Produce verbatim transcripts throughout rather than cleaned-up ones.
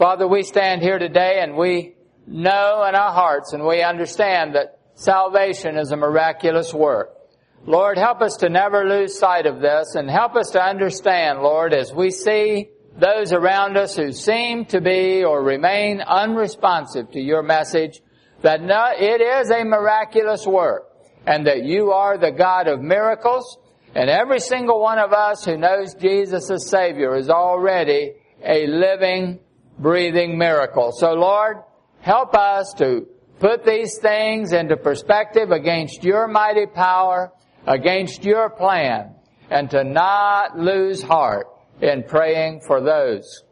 Father, we stand here today and we know in our hearts and we understand that salvation is a miraculous work. Lord, help us to never lose sight of this and help us to understand, Lord, as we see those around us who seem to be or remain unresponsive to your message, that no, it is a miraculous work and that you are the God of miracles, and every single one of us who knows Jesus as Savior is already a living, breathing miracle. So, Lord, help us to put these things into perspective against your mighty power, against your plan, and to not lose heart in praying for those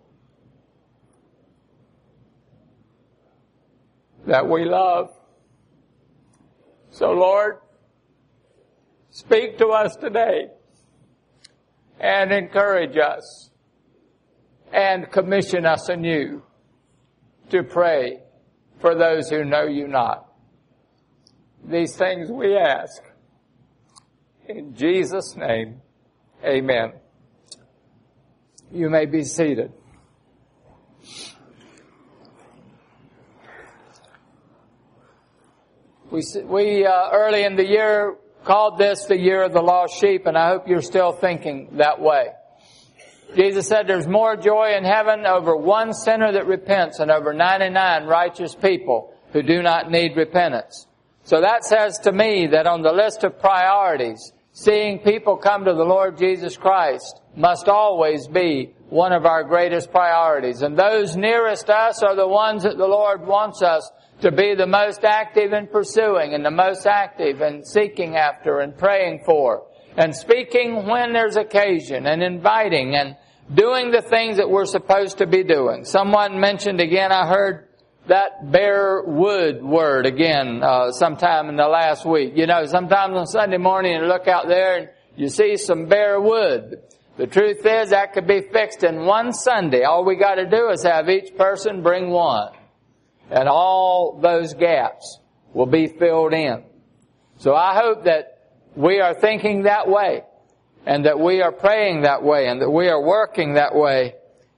that we love. So, Lord, speak to us today and encourage us and commission us anew to pray for those who know you not. These things we ask. In Jesus' name, amen. You may be seated. We, we uh, early in the year called this the year of the lost sheep, and I hope you're still thinking that way. Jesus said there's more joy in heaven over one sinner that repents than over ninety-nine righteous people who do not need repentance. So that says to me that on the list of priorities, seeing people come to the Lord Jesus Christ must always be one of our greatest priorities. And those nearest us are the ones that the Lord wants us to be the most active in pursuing and the most active in seeking after and praying for and speaking when there's occasion and inviting and doing the things that we're supposed to be doing. Someone mentioned again, I heard that bare wood word again uh, sometime in the last week. You know, sometimes on Sunday morning you look out there and you see some bare wood. The truth is that could be fixed in one Sunday. All we got to do is have each person bring one. And all those gaps will be filled in. So I hope that we are thinking that way, and that we are praying that way, and that we are working that way,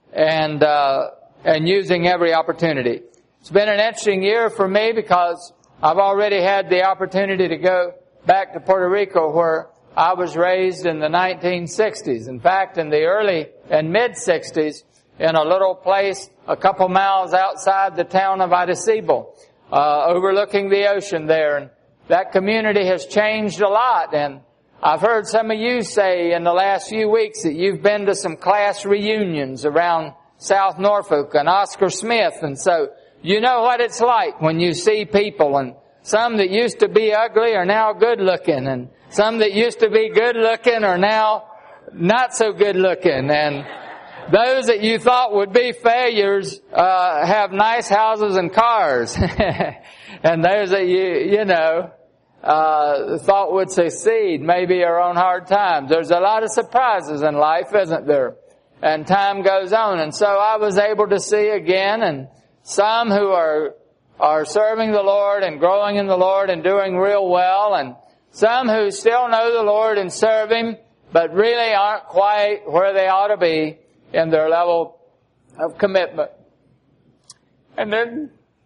and uh, and using every opportunity. It's been an interesting year for me because I've already had the opportunity to go back to Puerto Rico, where I was raised in the nineteen sixties. In fact, in the early and mid-sixties, in a little place a couple miles outside the town of Arecibo, uh, overlooking the ocean there. And that community has changed a lot. And I've heard some of you say in the last few weeks that you've been to some class reunions around South Norfolk and Oscar Smith. And so you know what it's like when you see people, and some that used to be ugly are now good looking, and some that used to be good looking are now not so good looking. And those that you thought would be failures uh have nice houses and cars. And those that you, you know, uh thought would succeed maybe are on hard times. There's a lot of surprises in life, isn't there? And time goes on. And so I was able to see again, and some who are are serving the Lord and growing in the Lord and doing real well, and some who still know the Lord and serve Him, but really aren't quite where they ought to be in their level of commitment. And then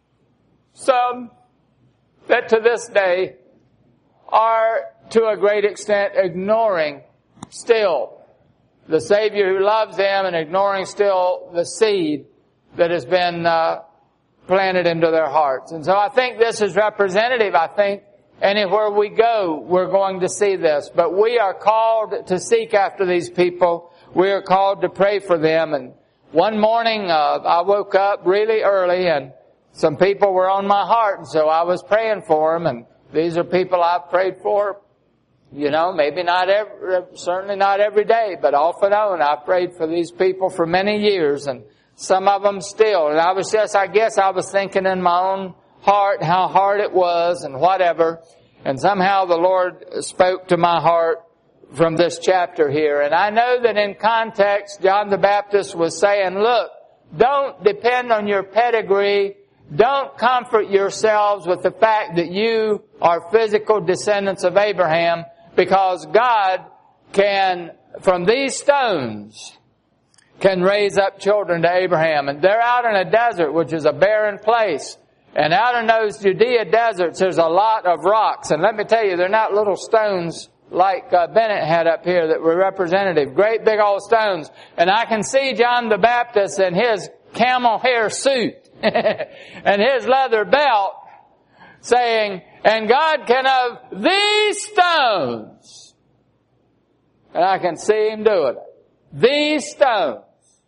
some that to this day are to a great extent ignoring still the Savior who loves them, and ignoring still the seed that has been uh, planted into their hearts. And so I think this is representative. I think anywhere we go, we're going to see this. But we are called to seek after these people. We are called to pray for them. And one morning, uh, I woke up really early, and some people were on my heart, and so I was praying for them. And these are people I've prayed for, you know, maybe not every, certainly not every day, but off and on. I've prayed for these people for many years, and some of them still. And I was just, I guess I was thinking in my own heart how hard it was and whatever. And somehow the Lord spoke to my heart from this chapter here. And I know that in context, John the Baptist was saying, look, don't depend on your pedigree. Don't comfort yourselves with the fact that you are physical descendants of Abraham, because God can, from these stones, can raise up children to Abraham. And they're out in a desert, which is a barren place. And out in those Judea deserts, there's a lot of rocks. And let me tell you, they're not little stones like uh, Bennett had up here that were representative. Great big old stones. And I can see John the Baptist in his camel hair suit and his leather belt saying, and God can of these stones. And I can see him doing it. These stones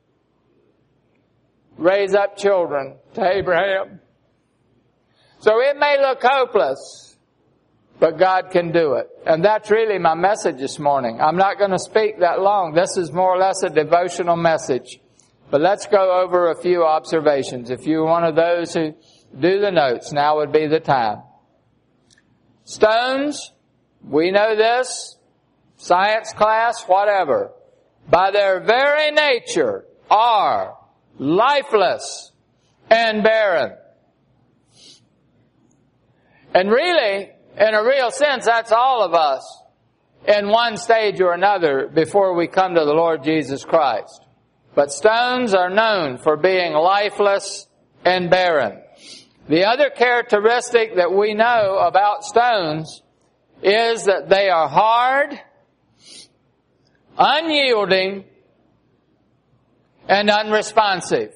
raise up children to Abraham. So it may look hopeless, but God can do it. And that's really my message this morning. I'm not going to speak that long. This is more or less a devotional message. But let's go over a few observations. If you're one of those who do the notes, now would be the time. Stones, we know this, science class, whatever, by their very nature are lifeless and barren. And really, in a real sense, that's all of us in one stage or another before we come to the Lord Jesus Christ. But stones are known for being lifeless and barren. The other characteristic that we know about stones is that they are hard, unyielding, and unresponsive.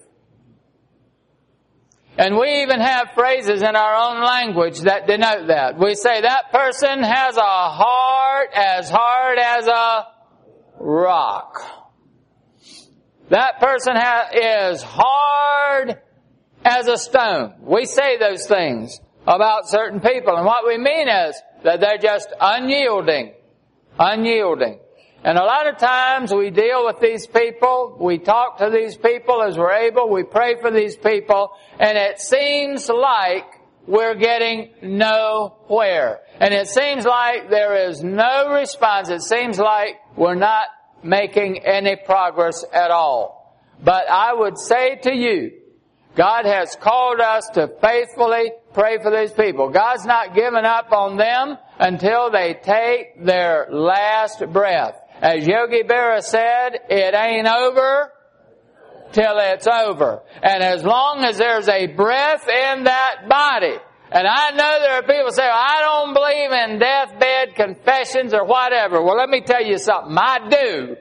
And we even have phrases in our own language that denote that. We say that person has a heart as hard as a rock. That person ha- is hard as a stone. We say those things about certain people. And what we mean is that they're just unyielding. Unyielding. And a lot of times we deal with these people, we talk to these people as we're able, we pray for these people, and it seems like we're getting nowhere. And it seems like there is no response. It seems like we're not making any progress at all. But I would say to you, God has called us to faithfully pray for these people. God's not giving up on them until they take their last breath. As Yogi Berra said, it ain't over till it's over. And as long as there's a breath in that body, and I know there are people who say, I don't believe in deathbed confessions or whatever. Well, let me tell you something. I do.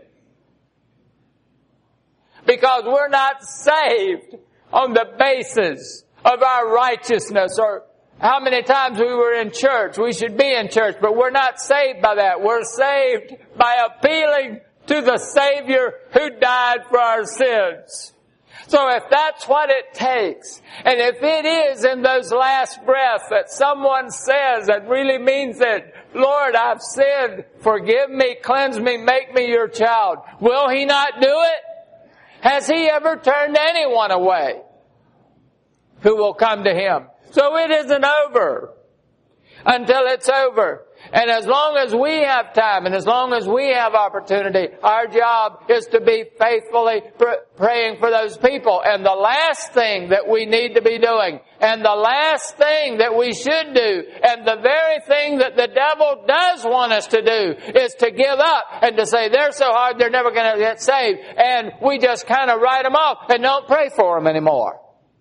Because we're not saved on the basis of our righteousness or how many times we were in church. We should be in church, but we're not saved by that. We're saved by appealing to the Savior who died for our sins. So if that's what it takes, and if it is in those last breaths that someone says that really means it, Lord, I've sinned, forgive me, cleanse me, make me your child, will He not do it? Has He ever turned anyone away who will come to Him? So it isn't over until it's over. And as long as we have time and as long as we have opportunity, our job is to be faithfully pr- praying for those people. And the last thing that we need to be doing, and the last thing that we should do, and the very thing that the devil does want us to do, is to give up and to say they're so hard they're never going to get saved. And we just kind of write them off and don't pray for them anymore.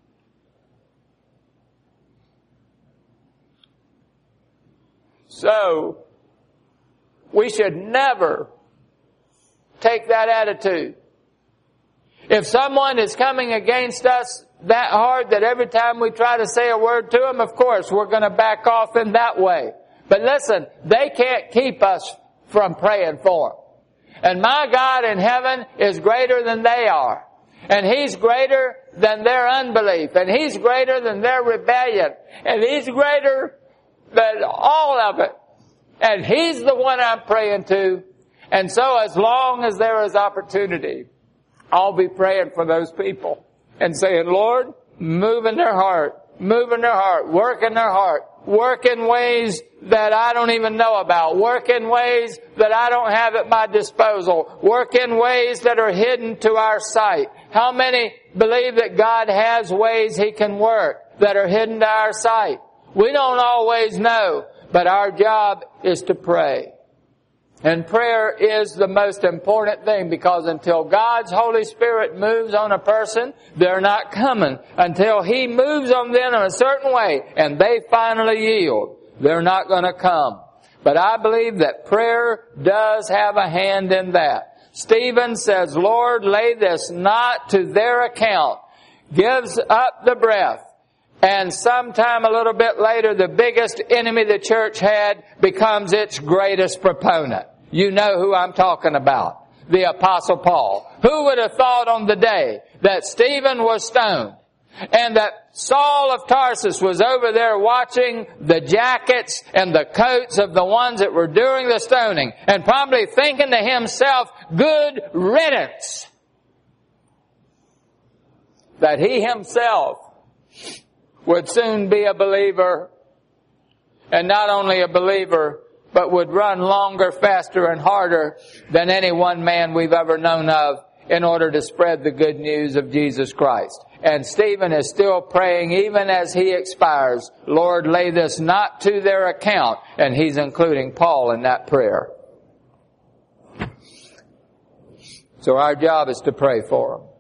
So, we should never take that attitude. If someone is coming against us that hard that every time we try to say a word to them, of course, we're going to back off in that way. But listen, they can't keep us from praying for them. And my God in heaven is greater than they are. And He's greater than their unbelief. And He's greater than their rebellion. And He's greater than all of it. And He's the one I'm praying to. And so as long as there is opportunity, I'll be praying for those people and saying, Lord, move in their heart, move in their heart, work in their heart, work in ways that I don't even know about, work in ways that I don't have at my disposal, work in ways that are hidden to our sight. How many believe that God has ways He can work that are hidden to our sight? We don't always know, but our job is to pray. And prayer is the most important thing, because until God's Holy Spirit moves on a person, they're not coming. Until He moves on them in a certain way and they finally yield, they're not going to come. But I believe that prayer does have a hand in that. Stephen says, Lord, lay this not to their account. Gives up the breath. And sometime a little bit later, the biggest enemy the church had becomes its greatest proponent. You know who I'm talking about. The Apostle Paul. Who would have thought on the day that Stephen was stoned and that Saul of Tarsus was over there watching the jackets and the coats of the ones that were doing the stoning and probably thinking to himself, good riddance, that he himself would soon be a believer, and not only a believer, but would run longer, faster, and harder than any one man we've ever known of in order to spread the good news of Jesus Christ. And Stephen is still praying even as he expires, Lord, lay this not to their account. And he's including Paul in that prayer. So our job is to pray for them.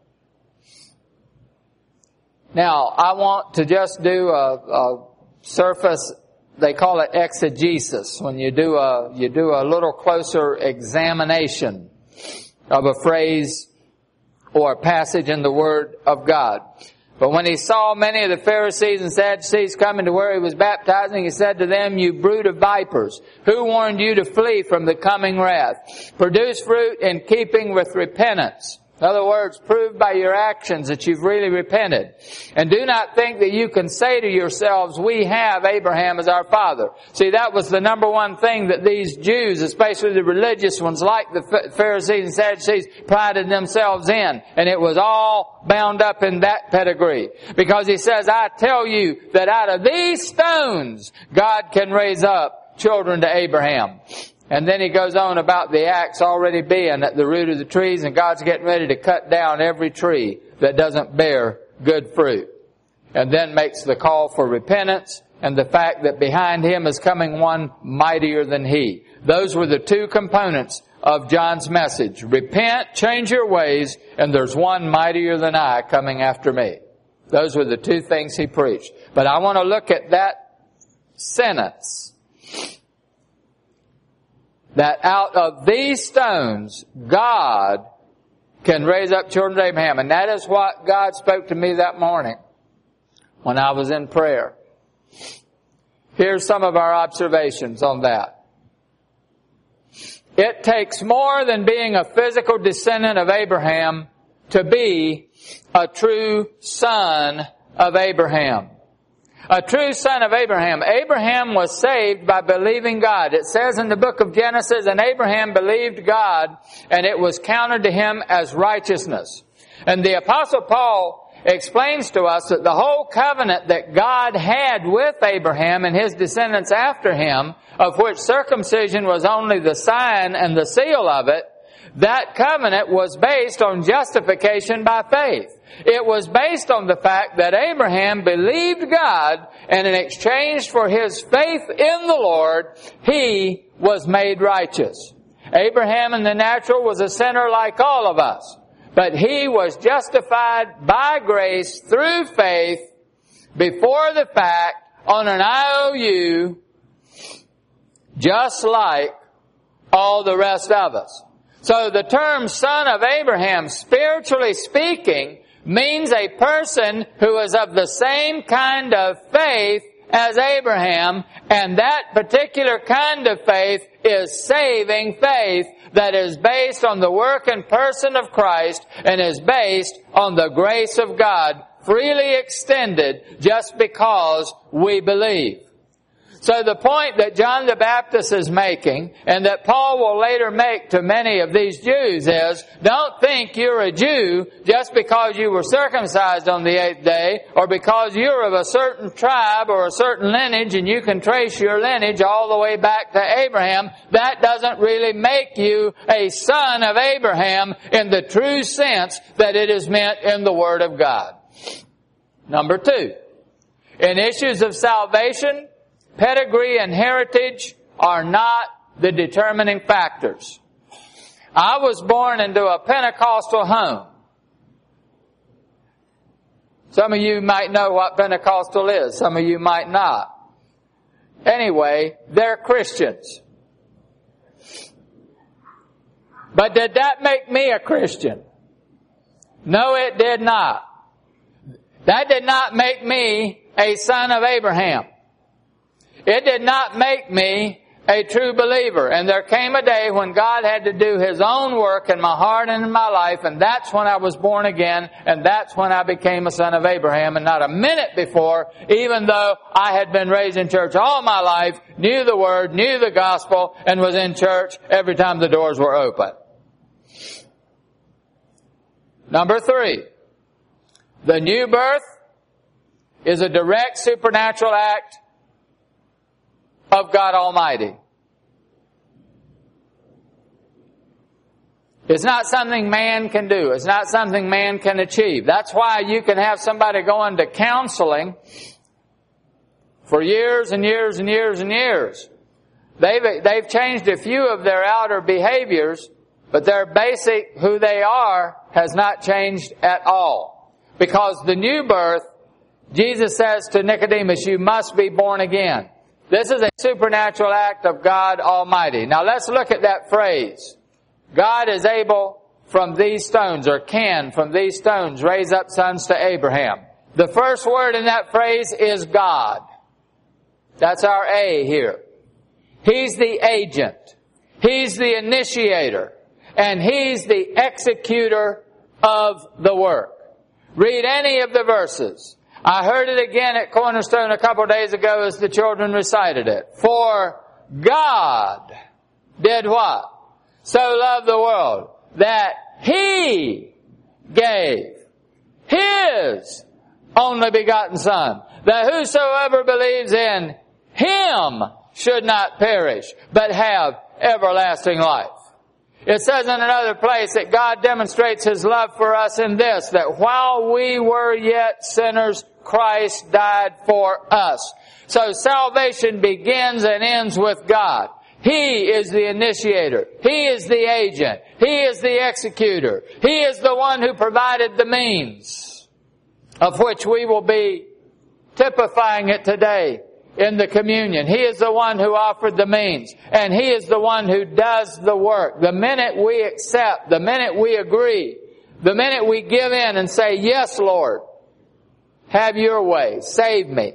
Now, I want to just do a, a surface, they call it exegesis, when you do a, you do a little closer examination of a phrase or a passage in the Word of God. But when he saw many of the Pharisees and Sadducees coming to where he was baptizing, he said to them, you brood of vipers, who warned you to flee from the coming wrath? Produce fruit in keeping with repentance. In other words, prove by your actions that you've really repented. And do not think that you can say to yourselves, we have Abraham as our father. See, that was the number one thing that these Jews, especially the religious ones like the Pharisees and Sadducees, prided themselves in. And it was all bound up in that pedigree. Because he says, I tell you that out of these stones, God can raise up children to Abraham. And then he goes on about the axe already being at the root of the trees, and God's getting ready to cut down every tree that doesn't bear good fruit. And then makes the call for repentance and the fact that behind him is coming one mightier than he. Those were the two components of John's message. Repent, change your ways, and there's one mightier than I coming after me. Those were the two things he preached. But I want to look at that sentence. That out of these stones, God can raise up children of Abraham. And that is what God spoke to me that morning when I was in prayer. Here's some of our observations on that. It takes more than being a physical descendant of Abraham to be a true son of Abraham. A true son of Abraham. Abraham was saved by believing God. It says in the book of Genesis, and Abraham believed God, and it was counted to him as righteousness. And the Apostle Paul explains to us that the whole covenant that God had with Abraham and his descendants after him, of which circumcision was only the sign and the seal of it, that covenant was based on justification by faith. It was based on the fact that Abraham believed God, and in exchange for his faith in the Lord, he was made righteous. Abraham in the natural was a sinner like all of us, but he was justified by grace through faith before the fact on an I O U, just like all the rest of us. So the term son of Abraham, spiritually speaking, means a person who is of the same kind of faith as Abraham, and that particular kind of faith is saving faith that is based on the work and person of Christ and is based on the grace of God freely extended just because we believe. So the point that John the Baptist is making, and that Paul will later make to many of these Jews, is don't think you're a Jew just because you were circumcised on the eighth day, or because you're of a certain tribe or a certain lineage and you can trace your lineage all the way back to Abraham. That doesn't really make you a son of Abraham in the true sense that it is meant in the Word of God. Number two, in issues of salvation, pedigree and heritage are not the determining factors. I was born into a Pentecostal home. Some of you might know what Pentecostal is. Some of you might not. Anyway, they're Christians. But did that make me a Christian? No, it did not. That did not make me a son of Abraham. It did not make me a true believer. And there came a day when God had to do His own work in my heart and in my life, and that's when I was born again, and that's when I became a son of Abraham, and not a minute before, even though I had been raised in church all my life, knew the Word, knew the gospel, and was in church every time the doors were open. Number three, the new birth is a direct supernatural act of God Almighty. It's not something man can do. It's not something man can achieve. That's why you can have somebody going to counseling for years and years and years and years. They've, they've changed a few of their outer behaviors, but their basic who they are has not changed at all. Because the new birth, Jesus says to Nicodemus, you must be born again. This is a supernatural act of God Almighty. Now let's look at that phrase. God is able from these stones, or can from these stones, raise up sons to Abraham. The first word in that phrase is God. That's our A here. He's the agent. He's the initiator. And He's the executor of the work. Read any of the verses. I heard it again at Cornerstone a couple of days ago as the children recited it. For God did what? So loved the world that He gave His only begotten Son, that whosoever believes in Him should not perish, but have everlasting life. It says in another place that God demonstrates His love for us in this, that while we were yet sinners, Christ died for us. So salvation begins and ends with God. He is the initiator. He is the agent. He is the executor. He is the one who provided the means, of which we will be typifying it today in the communion. He is the one who offered the means, and He is the one who does the work. The minute we accept, the minute we agree, the minute we give in and say, yes, Lord, have your way, save me,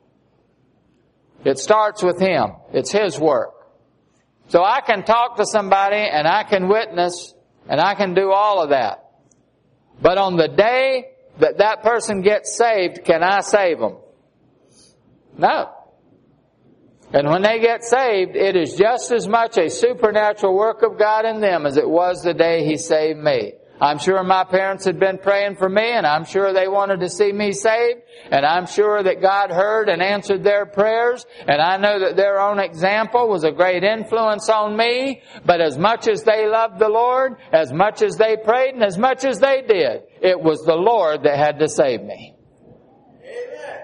it starts with Him. It's His work. So I can talk to somebody and I can witness and I can do all of that. But on the day that that person gets saved, can I save them? No. And when they get saved, it is just as much a supernatural work of God in them as it was the day He saved me. I'm sure my parents had been praying for me, and I'm sure they wanted to see me saved, and I'm sure that God heard and answered their prayers, and I know that their own example was a great influence on me. But as much as they loved the Lord, as much as they prayed, and as much as they did, it was the Lord that had to save me. Amen.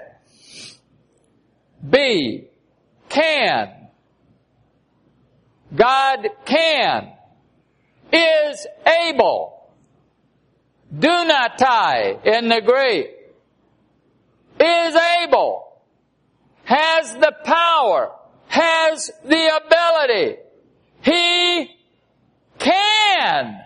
B. Can. God can. Is able. Dunatai in the Greek. Is able. Has the power. Has the ability. He can.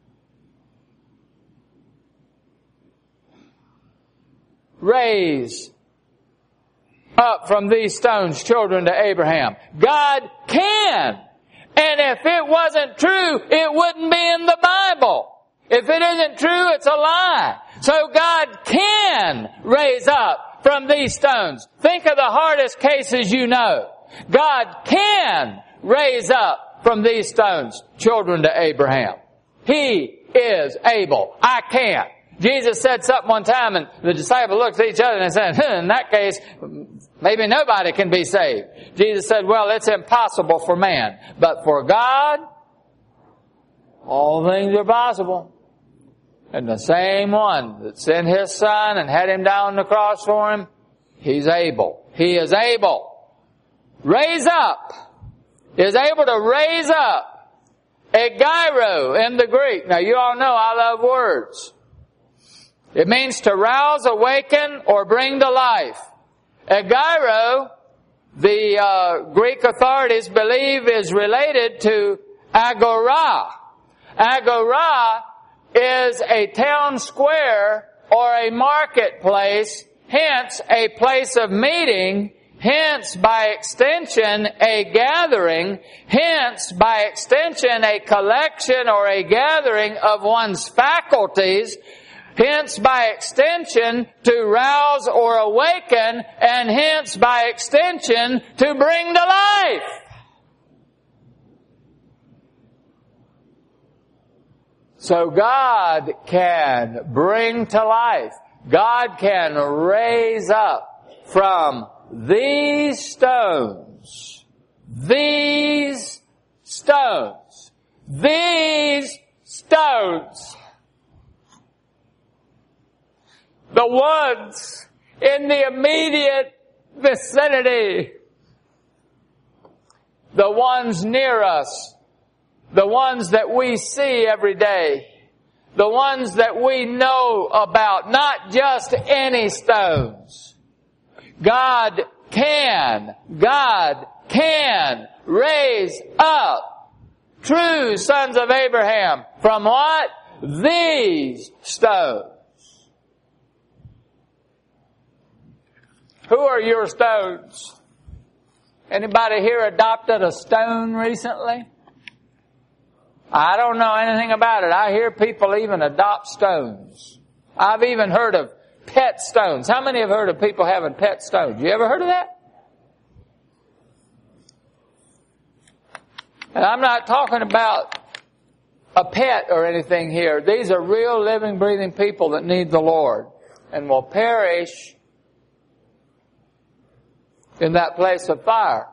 Raise up from these stones children to Abraham. God can. And if it wasn't true, it wouldn't be in the Bible. If it isn't true, it's a lie. So God can raise up from these stones. Think of the hardest cases you know. God can raise up from these stones children to Abraham. He is able. I can't. Jesus said something one time, and the disciples looked at each other and said, in that case, maybe nobody can be saved. Jesus said, well, it's impossible for man, but for God, all things are possible. And the same one that sent His Son and had Him down on the cross for him, He's able. He is able. Raise up is able to raise up a gyro in the Greek. Now you all know I love words. It means to rouse, awaken, or bring to life. A gyro, the uh, Greek authorities believe, is related to agora. Agora is a town square or a marketplace, hence a place of meeting, hence by extension a gathering, hence by extension a collection or a gathering of one's faculties, hence by extension to rouse or awaken, and hence by extension to bring to life. So God can bring to life. God can raise up from these stones, these stones, these stones, the ones in the immediate vicinity, the ones near us, the ones that we see every day, the ones that we know about, not just any stones. God can, God can raise up true sons of Abraham from what? These stones. Who are your stones? Anybody here adopted a stone recently? I don't know anything about it. I hear people even adopt stones. I've even heard of pet stones. How many have heard of people having pet stones? You ever heard of that? And I'm not talking about a pet or anything here. These are real living, breathing people that need the Lord and will perish in that place of fire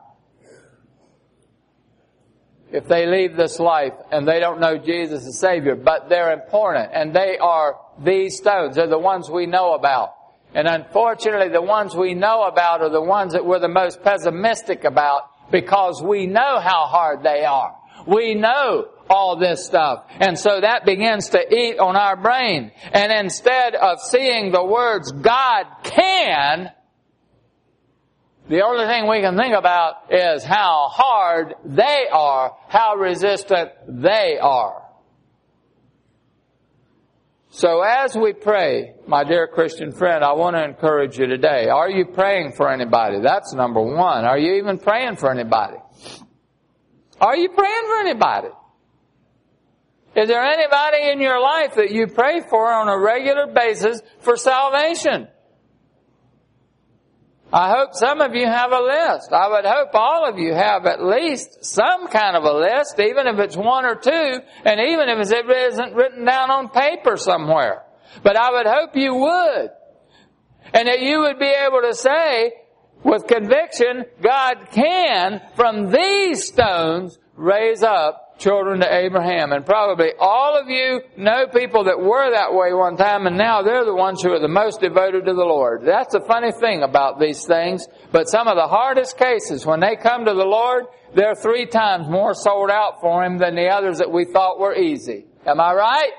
if they leave this life and they don't know Jesus as Savior. But they're important, and they are these stones. They're the ones we know about. And unfortunately, the ones we know about are the ones that we're the most pessimistic about, because we know how hard they are. We know all this stuff. And so that begins to eat on our brain. And instead of seeing the words God can, the only thing we can think about is how hard they are, how resistant they are. So as we pray, my dear Christian friend, I want to encourage you today. Are you praying for anybody? That's number one. Are you even praying for anybody? Are you praying for anybody? Is there anybody in your life that you pray for on a regular basis for salvation? I hope some of you have a list. I would hope all of you have at least some kind of a list, even if it's one or two, and even if it isn't written down on paper somewhere. But I would hope you would. And that you would be able to say with conviction, God can, from these stones, raise up children to Abraham. And probably all of you know people that were that way one time, and now they're the ones who are the most devoted to the Lord. That's the funny thing about these things. But some of the hardest cases, when they come to the Lord, they're three times more sold out for Him than the others that we thought were easy. Am I right?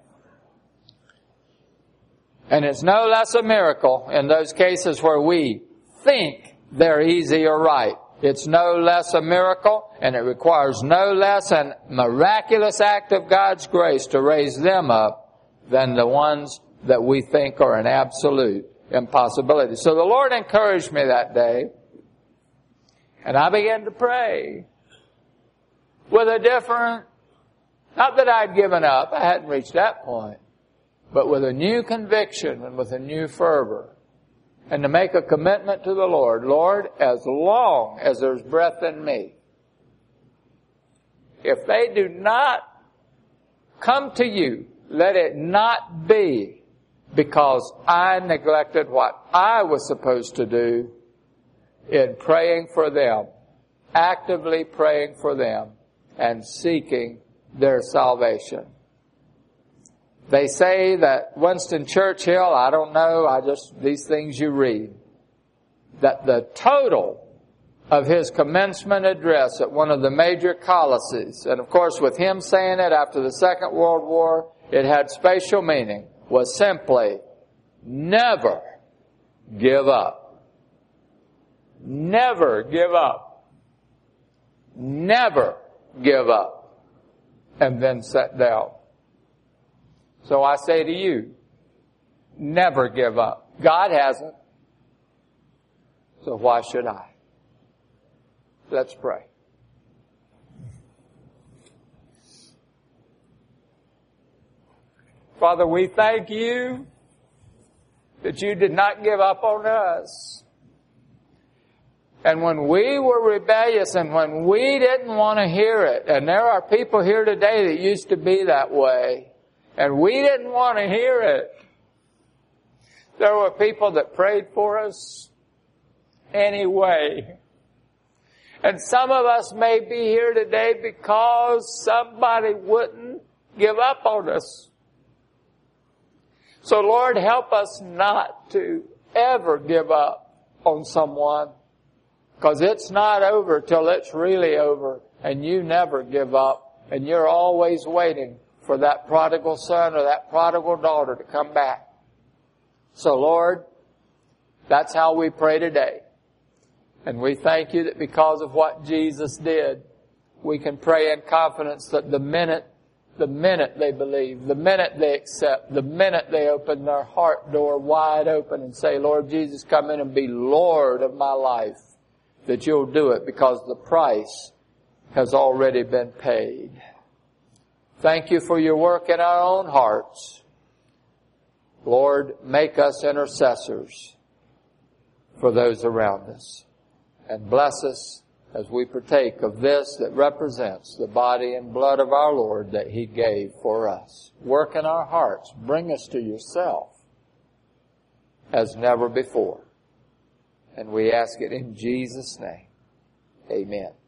And it's no less a miracle in those cases where we think they're easy or right. It's no less a miracle, and it requires no less an miraculous act of God's grace to raise them up than the ones that we think are an absolute impossibility. So the Lord encouraged me that day, and I began to pray with a different, not that I'd given up, I hadn't reached that point, but with a new conviction and with a new fervor. And to make a commitment to the Lord. Lord, as long as there's breath in me, if they do not come to you, let it not be because I neglected what I was supposed to do in praying for them, actively praying for them, and seeking their salvation. They say that Winston Churchill, I don't know, I just, these things you read, that the total of his commencement address at one of the major colleges. And of course, with him saying it after the Second World War, it had spatial meaning, was simply, never give up. Never give up. Never give up. And then sat down. So I say to you, never give up. God hasn't. So why should I? Let's pray. Father, we thank you that you did not give up on us. And when we were rebellious and when we didn't want to hear it, and there are people here today that used to be that way, and we didn't want to hear it, there were people that prayed for us anyway. And some of us may be here today because somebody wouldn't give up on us. So Lord, help us not to ever give up on someone, because it's not over till it's really over, and you never give up, and you're always waiting for that prodigal son or that prodigal daughter to come back. So Lord, that's how we pray today. And we thank you that because of what Jesus did, we can pray in confidence that the minute, the minute they believe, the minute they accept, the minute they open their heart door wide open and say, Lord Jesus, come in and be Lord of my life, that you'll do it because the price has already been paid. Thank you for your work in our own hearts. Lord, make us intercessors for those around us. And bless us as we partake of this that represents the body and blood of our Lord that He gave for us. Work in our hearts. Bring us to yourself as never before. And we ask it in Jesus' name. Amen.